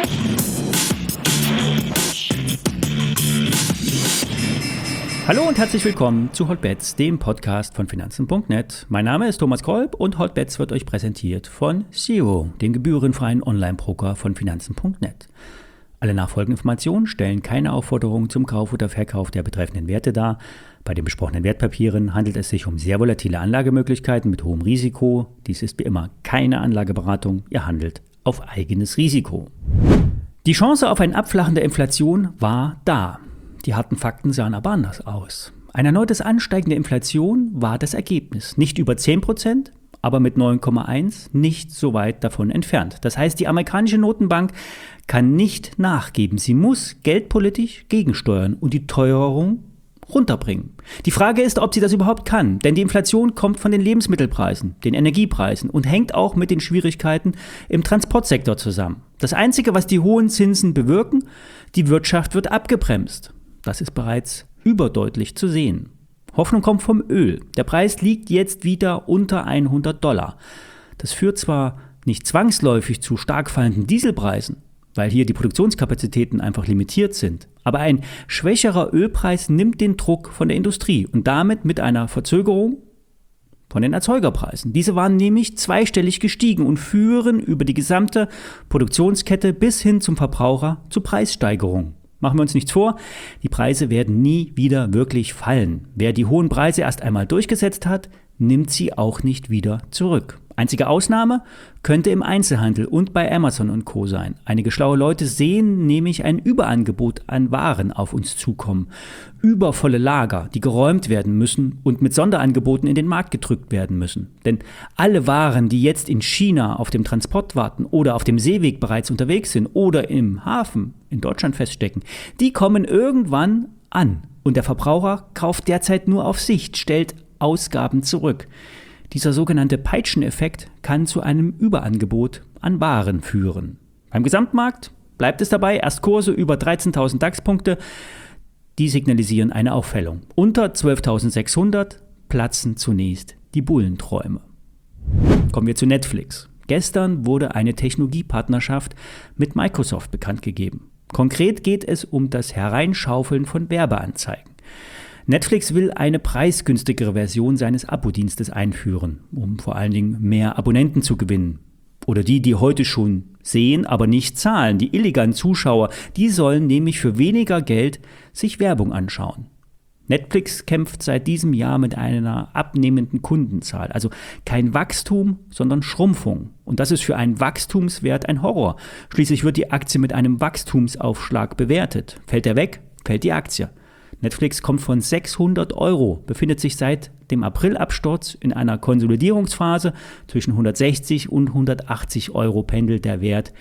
Hallo und herzlich willkommen zu Hotbets, dem Podcast von Finanzen.net. Mein Name ist Thomas Kolb und Hotbets wird euch präsentiert von Zero, dem gebührenfreien Online-Broker von Finanzen.net. Alle nachfolgenden Informationen stellen keine Aufforderung zum Kauf oder Verkauf der betreffenden Werte dar. Bei den besprochenen Wertpapieren handelt es sich um sehr volatile Anlagemöglichkeiten mit hohem Risiko. Dies ist wie immer keine Anlageberatung, ihr handelt auf eigenes Risiko. Die Chance auf ein Abflachen der Inflation war da. Die harten Fakten sahen aber anders aus. Ein erneutes Ansteigen der Inflation war das Ergebnis. Nicht über 10%, aber mit 9,1% nicht so weit davon entfernt. Das heißt, die amerikanische Notenbank kann nicht nachgeben. Sie muss geldpolitisch gegensteuern und die Teuerung runterbringen. Die Frage ist, ob sie das überhaupt kann, denn die Inflation kommt von den Lebensmittelpreisen, den Energiepreisen und hängt auch mit den Schwierigkeiten im Transportsektor zusammen. Das Einzige, was die hohen Zinsen bewirken, die Wirtschaft wird abgebremst. Das ist bereits überdeutlich zu sehen. Hoffnung kommt vom Öl. Der Preis liegt jetzt wieder unter $100. Das führt zwar nicht zwangsläufig zu stark fallenden Dieselpreisen, weil hier die Produktionskapazitäten einfach limitiert sind, aber ein schwächerer Ölpreis nimmt den Druck von der Industrie und damit mit einer Verzögerung von den Erzeugerpreisen. Diese waren nämlich zweistellig gestiegen und führen über die gesamte Produktionskette bis hin zum Verbraucher zu Preissteigerungen. Machen wir uns nichts vor, die Preise werden nie wieder wirklich fallen. Wer die hohen Preise erst einmal durchgesetzt hat, nimmt sie auch nicht wieder zurück. Einzige Ausnahme könnte im Einzelhandel und bei Amazon und Co. sein. Einige schlaue Leute sehen nämlich ein Überangebot an Waren auf uns zukommen. Übervolle Lager, die geräumt werden müssen und mit Sonderangeboten in den Markt gedrückt werden müssen. Denn alle Waren, die jetzt in China auf dem Transport warten oder auf dem Seeweg bereits unterwegs sind oder im Hafen in Deutschland feststecken, die kommen irgendwann an. Und der Verbraucher kauft derzeit nur auf Sicht, stellt Ausgaben zurück. Dieser sogenannte Peitscheneffekt kann zu einem Überangebot an Waren führen. Beim Gesamtmarkt bleibt es dabei, erst Kurse über 13.000 DAX-Punkte, die signalisieren eine Auffällung. Unter 12.600 platzen zunächst die Bullenträume. Kommen wir zu Netflix. Gestern wurde eine Technologiepartnerschaft mit Microsoft bekannt gegeben. Konkret geht es um das Hereinschaufeln von Werbeanzeigen. Netflix will eine preisgünstigere Version seines Abo-Dienstes einführen, um vor allen Dingen mehr Abonnenten zu gewinnen. Oder die heute schon sehen, aber nicht zahlen. Die illegalen Zuschauer, die sollen nämlich für weniger Geld sich Werbung anschauen. Netflix kämpft seit diesem Jahr mit einer abnehmenden Kundenzahl. Also kein Wachstum, sondern Schrumpfung. Und das ist für einen Wachstumswert ein Horror. Schließlich wird die Aktie mit einem Wachstumsaufschlag bewertet. Fällt er weg, fällt die Aktie. Netflix kommt von 600 €, befindet sich seit dem Aprilabsturz in einer Konsolidierungsphase. Zwischen 160 und 180 € pendelt der Wert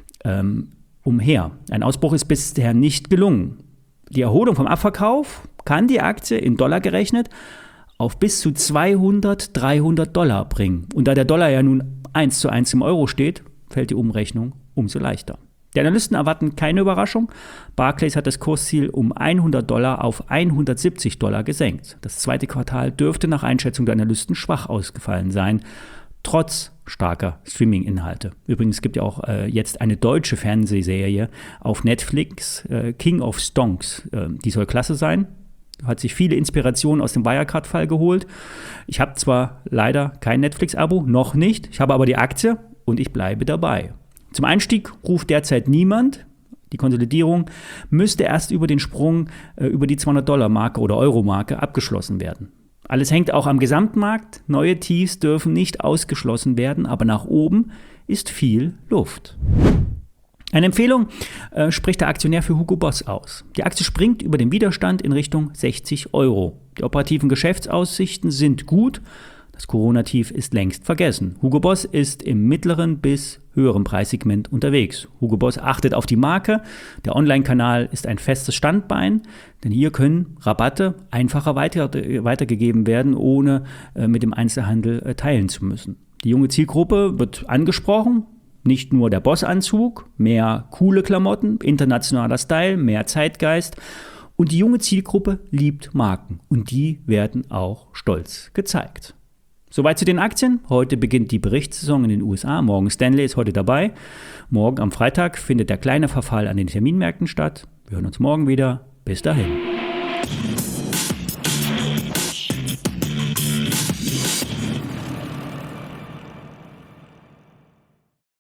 umher. Ein Ausbruch ist bisher nicht gelungen. Die Erholung vom Abverkauf kann die Aktie in Dollar gerechnet auf bis zu 200, $300 bringen. Und da der Dollar ja nun 1:1 im Euro steht, fällt die Umrechnung umso leichter. Die Analysten erwarten keine Überraschung. Barclays hat das Kursziel um $100 auf $170 gesenkt. Das zweite Quartal dürfte nach Einschätzung der Analysten schwach ausgefallen sein, trotz starker Streaming-Inhalte. Übrigens gibt ja auch jetzt eine deutsche Fernsehserie auf Netflix, King of Stonks. Die soll klasse sein. Hat sich viele Inspirationen aus dem Wirecard-Fall geholt. Ich habe zwar leider kein Netflix-Abo, noch nicht. Ich habe aber die Aktie und ich bleibe dabei. Zum Einstieg ruft derzeit niemand. Die Konsolidierung müsste erst über den Sprung über die $200-Marke oder Euro-Marke abgeschlossen werden. Alles hängt auch am Gesamtmarkt. Neue Tiefs dürfen nicht ausgeschlossen werden, aber nach oben ist viel Luft. Eine Empfehlung spricht der Aktionär für Hugo Boss aus. Die Aktie springt über den Widerstand in Richtung 60 €. Die operativen Geschäftsaussichten sind gut. Das Corona-Tief ist längst vergessen. Hugo Boss ist im mittleren bis höheren Preissegment unterwegs. Hugo Boss achtet auf die Marke. Der Online-Kanal ist ein festes Standbein, denn hier können Rabatte einfacher weitergegeben werden, ohne mit dem Einzelhandel teilen zu müssen. Die junge Zielgruppe wird angesprochen. Nicht nur der Boss-Anzug, mehr coole Klamotten, internationaler Style, mehr Zeitgeist. Und die junge Zielgruppe liebt Marken. Und die werden auch stolz gezeigt. Soweit zu den Aktien. Heute beginnt die Berichtssaison in den USA. Morgan Stanley ist heute dabei. Morgen am Freitag findet der kleine Verfall an den Terminmärkten statt. Wir hören uns morgen wieder. Bis dahin.